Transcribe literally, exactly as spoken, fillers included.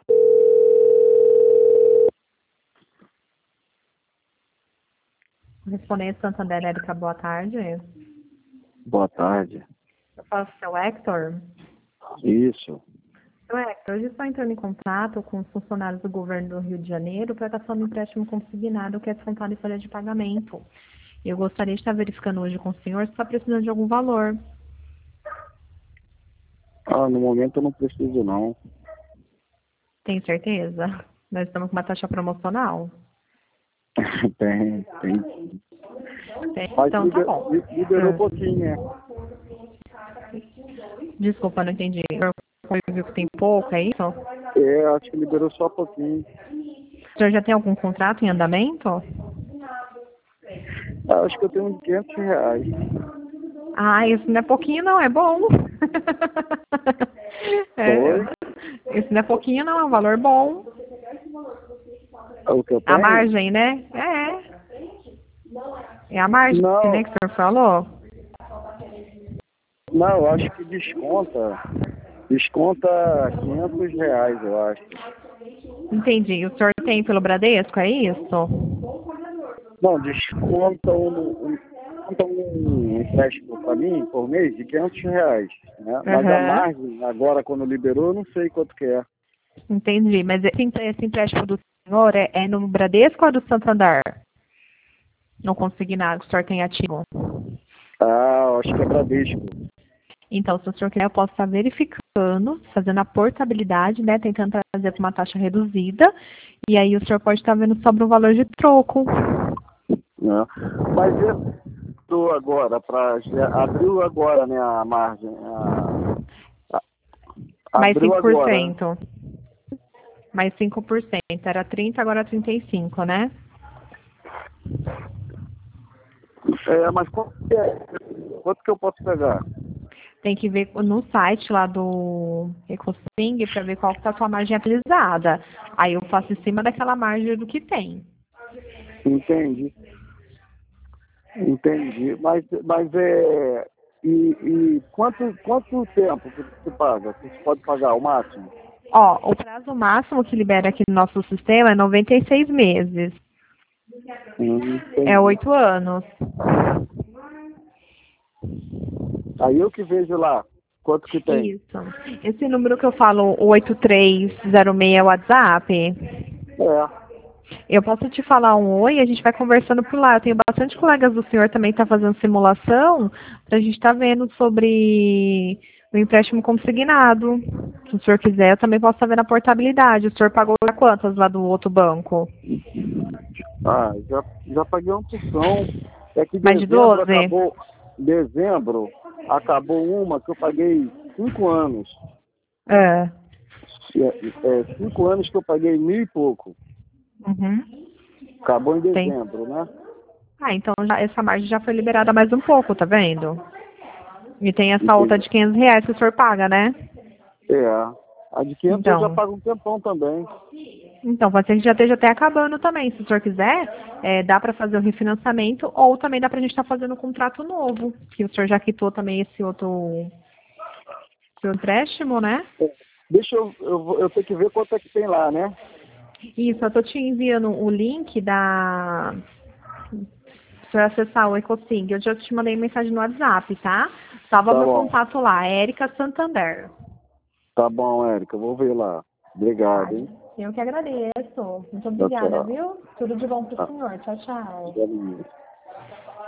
Correspondente Santander, Érica, boa tarde. Boa tarde. Eu falo com o seu Hector. Isso. Seu Hector, hoje estou entrando em contato com os funcionários do governo do Rio de Janeiro para estar falando do empréstimo consignado que é descontado em folha de pagamento. Eu gostaria de estar verificando hoje com o senhor se está precisando de algum valor. Ah, no momento eu não preciso não. Tem certeza? Nós estamos com uma taxa promocional. tem, tem. Tem? Mas Então tá liber- bom. li- liberou um Ah, pouquinho, né? desculpa, não entendi. O senhor viu que tem pouco, é isso? É, acho que liberou só um pouquinho. O senhor já tem algum contrato em andamento? Ah, acho que eu tenho uns quinhentos reais. Ah, isso não é pouquinho não, é bom. É, Oi? isso não é pouquinho não, é um valor bom. É o que eu A tenho? margem, né? É. É a margem, Não, né, que o senhor falou? não, eu acho que desconta. Desconta quinhentos reais, eu acho. Entendi. O senhor tem pelo Bradesco, é isso? Não, desconta um, um, desconta um empréstimo para mim por mês de quinhentos reais. Né? Mas a Aham. margem, agora quando liberou, eu não sei quanto que é. Entendi. Mas esse empre- esse empréstimo do senhor é, é no Bradesco ou é do Santander? Não consignado, que o senhor tem ativo. Ah, eu acho que é Bradesco. Então, se o senhor quiser, eu posso estar verificando, fazendo a portabilidade, né? Tentando trazer para uma taxa reduzida. E aí o senhor pode estar vendo sobre um valor de troco. Né? Mas esse agora, pra, abriu agora, né, a margem. A, a- Mais abriu cinco por agora. cento. Mais cinco por cento. Era trinta, agora é trinta e cinco, né? É, mas quanto que, é? Quanto que eu posso pegar? Tem que ver no site lá do Ecosing para ver qual que tá a sua margem atualizada. Aí eu faço em cima daquela margem do que tem. Entendi. Entendi. Mas, mas é. E, e quanto, quanto tempo que você paga? Que você pode pagar o máximo? Ó, o prazo máximo que libera aqui no nosso sistema é noventa e seis meses. Hum, É entendi. oito anos. Aí eu que vejo lá quanto que tem. Isso. Esse número que eu falo, o oito três zero seis é o WhatsApp. É. Eu posso te falar um oi e a gente vai conversando por lá. Eu tenho bastante colegas do senhor também que tá fazendo simulação para a gente estar vendo sobre o empréstimo consignado. Se o senhor quiser, eu também posso estar vendo a portabilidade. O senhor pagou quantas lá do outro banco? Ah, já, já paguei uma porção. É que Mais de dezembro doze? acabou. Dezembro acabou uma que eu paguei cinco anos. É. É, é, cinco anos que eu paguei mil e pouco. Uhum. Acabou em Tem. dezembro, né? Ah, então já, essa margem já foi liberada mais um pouco, tá vendo? E tem essa outra Entendi. de quinhentos reais que o senhor paga, né? É. A de quinhentos eu já Então, pago um tempão também. então pode ser que já esteja até acabando também. Se o senhor quiser, é, dá para fazer o refinanciamento ou também dá para a gente estar fazendo um contrato novo, que o senhor já quitou também esse outro seu empréstimo, né? É. Deixa eu, eu, vou- eu tenho que ver quanto é que tem lá, né? Isso, eu tô te enviando o link da para acessar o Ecosing. Eu já te mandei mensagem no WhatsApp, tá? Salva Tá meu bom. contato lá, Érica Santander. Tá bom, Érica. Eu vou ver lá. Tá? Obrigado, hein? Eu que agradeço. Muito Tchau, obrigada, tchau. viu? Tudo de bom pro Tá. senhor. Tchau, tchau. Obrigado.